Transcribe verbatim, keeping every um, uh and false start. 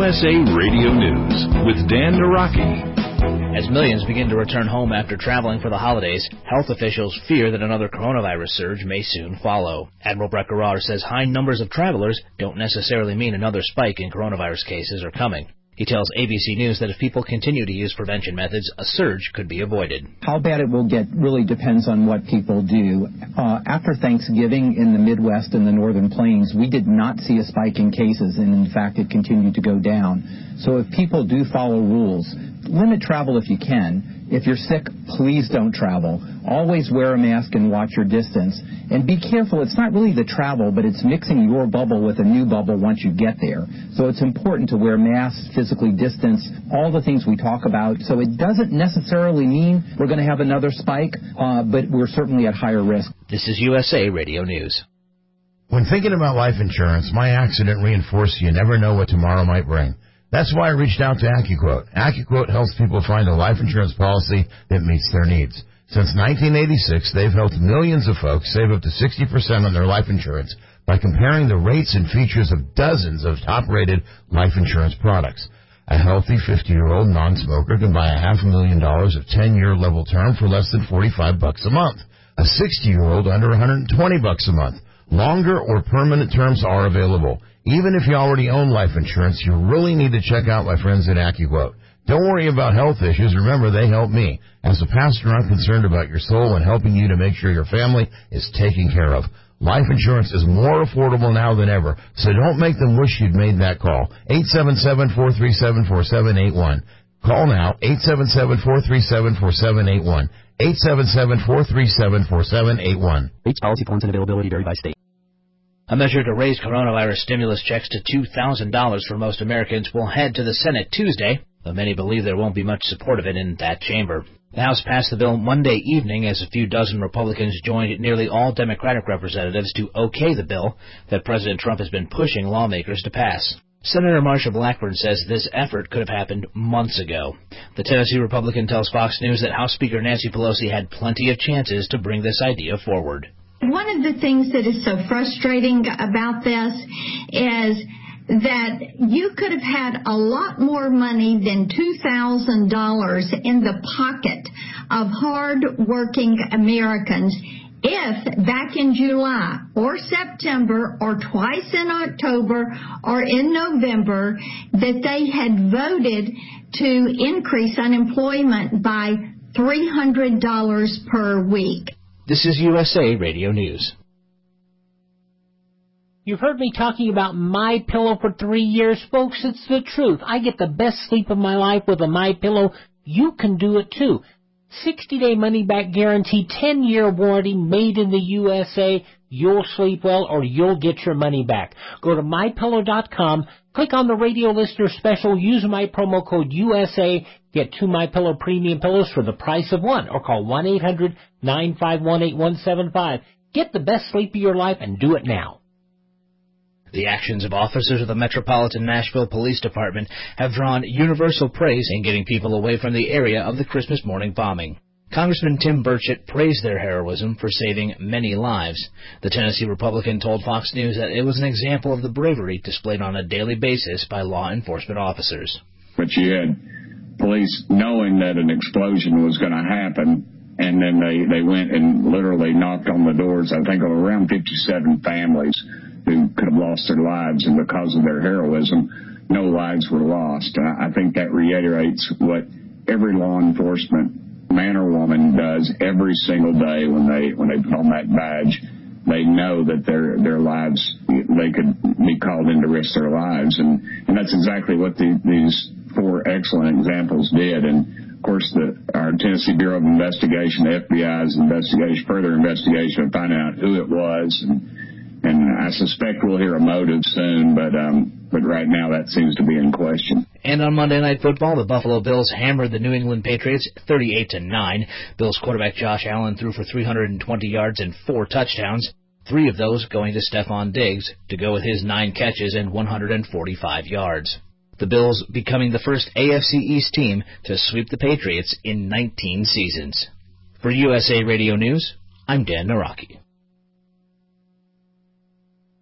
S A Radio News with Dan Naraki. As millions begin to return home after traveling for the holidays, health officials fear that another coronavirus surge may soon follow. Admiral Brett Garrar says high numbers of travelers don't necessarily mean another spike in coronavirus cases are coming. He tells A B C News that if people continue to use prevention methods, a surge could be avoided. How bad it will get really depends on what people do. Uh, after Thanksgiving in the Midwest and the Northern Plains, we did not see a spike in cases, and in fact it continued to go down. So if people do follow rules, limit travel if you can. If you're sick, please don't travel. Always wear a mask and watch your distance. And be careful, it's not really the travel, but it's mixing your bubble with a new bubble once you get there. So it's important to wear masks, physically distance, all the things we talk about. So it doesn't necessarily mean we're going to have another spike, uh, but we're certainly at higher risk. This is U S A Radio News. When thinking about life insurance, my accident reinforced you never know what tomorrow might bring. That's why I reached out to AccuQuote. AccuQuote helps people find a life insurance policy that meets their needs. Since nineteen eighty-six, they've helped millions of folks save up to sixty percent on their life insurance by comparing the rates and features of dozens of top-rated life insurance products. A healthy fifty-year-old non-smoker can buy a half a million dollars of ten-year level term for less than forty-five bucks a month. A sixty-year-old under one hundred twenty bucks a month. Longer or permanent terms are available. Even if you already own life insurance, you really need to check out my friends at AccuQuote. Don't worry about health issues. Remember, they help me. As a pastor, I'm concerned about your soul and helping you to make sure your family is taken care of. Life insurance is more affordable now than ever, so don't make them wish you'd made that call. eight seven seven, four three seven, four seven eight one. Call now, eight seven seven, four three seven, four seven eight one. eight seven seven, four three seven, four seven eight one. Rates, policy forms, and availability vary by state. A measure to raise coronavirus stimulus checks to two thousand dollars for most Americans will head to the Senate Tuesday, though many believe there won't be much support of it in that chamber. The House passed the bill Monday evening as a few dozen Republicans joined nearly all Democratic representatives to okay the bill that President Trump has been pushing lawmakers to pass. Senator Marsha Blackburn says this effort could have happened months ago. The Tennessee Republican tells Fox News that House Speaker Nancy Pelosi had plenty of chances to bring this idea forward. One of the things that is so frustrating about this is that you could have had a lot more money than two thousand dollars in the pocket of hard-working Americans if back in July or September or twice in October or in November that they had voted to increase unemployment by three hundred dollars per week. This is U S A Radio News. You've heard me talking about MyPillow for three years, folks. It's the truth. I get the best sleep of my life with a MyPillow. You can do it too. sixty-day money-back guarantee, ten-year warranty, made in the U S A. You'll sleep well or you'll get your money back. Go to my pillow dot com, click on the radio listener special, use my promo code U S A, get two MyPillow premium pillows for the price of one, or call one eight hundred, nine five one, eight one seven five. Get the best sleep of your life and do it now. The actions of officers of the Metropolitan Nashville Police Department have drawn universal praise in getting people away from the area of the Christmas morning bombing. Congressman Tim Burchett praised their heroism for saving many lives. The Tennessee Republican told Fox News that it was an example of the bravery displayed on a daily basis by law enforcement officers. But you had police knowing that an explosion was going to happen, and then they, they went and literally knocked on the doors, I think, of around fifty-seven families who could have lost their lives, and because of their heroism, no lives were lost. I, I think that reiterates what every law enforcement man or woman does every single day when they when they put on that badge. They know that their their lives, they could be called in to risk their lives, and and that's exactly what the, these four excellent examples did. And of course, the our Tennessee Bureau of Investigation, the F B I's investigation, further investigation, to find out who it was, and and I suspect we'll hear a motive soon, but um but right now that seems to be in question. And on Monday Night Football, the Buffalo Bills hammered the New England Patriots thirty-eight to nine. Bills quarterback Josh Allen threw for three hundred twenty yards and four touchdowns, three of those going to Stephon Diggs to go with his nine catches and one hundred forty-five yards. The Bills becoming the first A F C East team to sweep the Patriots in nineteen seasons. For U S A Radio News, I'm Dan Naraki.